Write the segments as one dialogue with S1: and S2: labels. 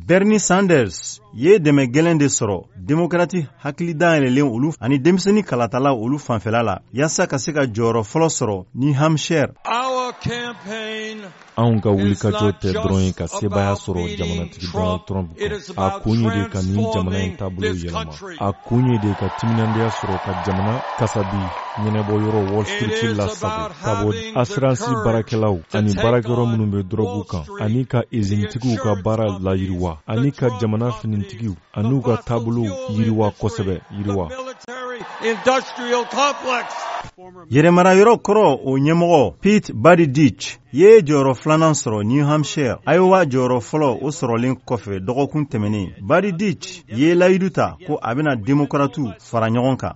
S1: Bernie Sanders ye dɛmɛ gɛlɛn de sɔrɔ démocrate hakili dayɛlɛlen olu ani denmisɛnnin kalatala olu fanfɛla la yaasa ka se ka jɔyɔrɔ fɔlɔ sɔrɔ New Hampshire.
S2: Anw ka wulikajɔ tɛ dɔrɔn ye ka sebaya sɔrɔ jamanatigi Donald Trump kan. A kun ye de ka nin jamana in taabolo yɛlɛma. A kun ye de ka timinandiya sɔrɔ ka jamana kasabi ɲɛnɛbɔ yɔrɔ Wall Street lasago ka bɔ assurance baarakɛlaw ani baarakɛyɔrɔ minnu bɛ drogue kan ani ka izinitigiw ka baara layiriwa ani ka jamana finitigiw an'u ka taabolo yiriwa kosɛbɛ yiriwa.
S1: Yɛrɛmarayɔrɔ kɔrɔ o ɲɛmɔgɔ Pete Buttigieg ye jɔyɔrɔ filanan sɔrɔ New Hampshire. Iowa jɔyɔrɔ fɔlɔ o sɔrɔlen kɔfɛ dɔgɔkun tɛmɛnen. Buttigieg ye layidu ta ko a bɛna démocratiw fara ɲɔgɔn kan.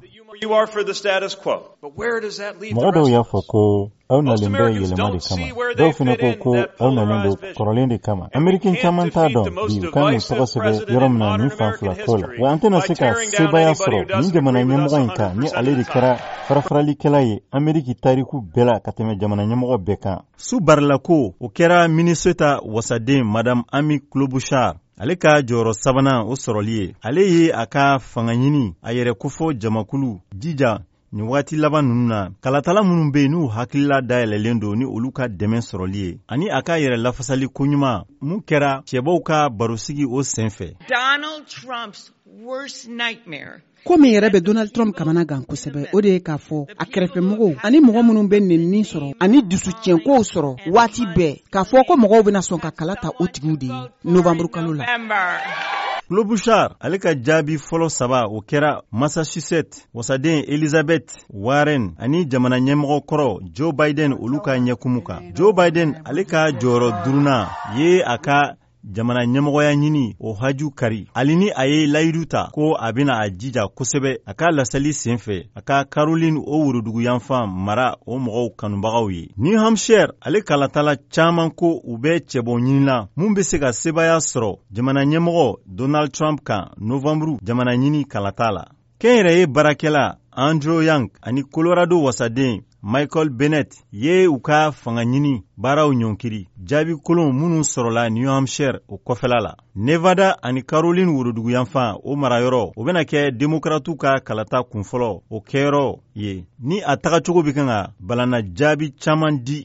S3: Mɔgɔ dɔw y'a fɔ ko aw nalen bɛ yɛlɛma de kama. Dɔw fana ko aw nalen don kɔrɔlen de kama. Amerikɛn caman t'a dɔn bi u kan k'u tɔgɔ sɛbɛn yɔrɔ min na nin fan fila ko la. Wa an tɛna se ka sebaya sɔrɔ nin jamana ɲɛmɔgɔ in kan ni ale de kɛra farafaralikɛla ye Ameriki tariku bɛɛ la ka tɛmɛ jamana ɲɛmɔgɔ bɛɛ kan.
S1: Su barila ko o kɛra Minnesota wasaden Madame Amy Klobuchar. Ale ka jɔyɔrɔ sabanan o sɔrɔli ye. Ale ye a ka fanga ɲini a yɛrɛ kofɔ jamakulu jija nin waati laban ninnu na kalatala minnu bɛ yen n'u hakilila dayɛlɛlen don ni olu ka dɛmɛ sɔrɔli ye ani a ka yɛrɛ lafasali koɲuman mun kɛra cɛbaw ka barosigi o senfɛ.
S4: Donald Trump's worst nightmare.
S5: Ko min yɛrɛ bɛ Donald Trump kamana gan kosɛbɛ o de ye k'a fɔ a kɛrɛfɛmɔgɔw ani mɔgɔ minnu bɛ nɛnini sɔrɔ ani dusutiɲɛkow sɔrɔ waati bɛɛ k'a fɔ ko mɔgɔw bɛna sɔn ka kala ta o tigiw de ye Novembre kalo la.
S1: Klobuchar ale ka jaabi fɔlɔ saba o kɛra Massachusetts wasaden Elizabeth Warren ani jamana ɲɛmɔgɔ kɔrɔ Joe Biden olu ka ɲɛkumu kan. Joe Biden ale ka jɔyɔrɔ durunan ye a ka jamana ɲɛmɔgɔya ɲini o haju kari. Ali ni a ye layidu ta ko a bɛna a jija kosɛbɛ a ka lasali senfɛ a ka Caroline o woroduguyanfan mara o mɔgɔw kanubagaw ye. New Hampshire ale kalatala caman ko u bɛ cɛbɔ ɲinina mun bɛ se ka sebaya sɔrɔ jamana ɲɛmɔgɔ Donald Trump kan Novembre jamana ɲini kalata la. Kɛnyɛrɛ ye baarakɛla Andrew Yang ani Colorado wasaden Michael Bennett ye u ka fanga ɲini baaraw ɲɔnkiri jaabi kolon minnu sɔrɔla New Hampshire o kɔfɛla la. Nevada ani Caroline woroduguyanfan o marayɔrɔ o bɛna kɛ démocratiw ka kalata kunfɔlɔ o kɛyɔrɔ ye ni a tagacogo bɛ kan ka balana jaabi caman di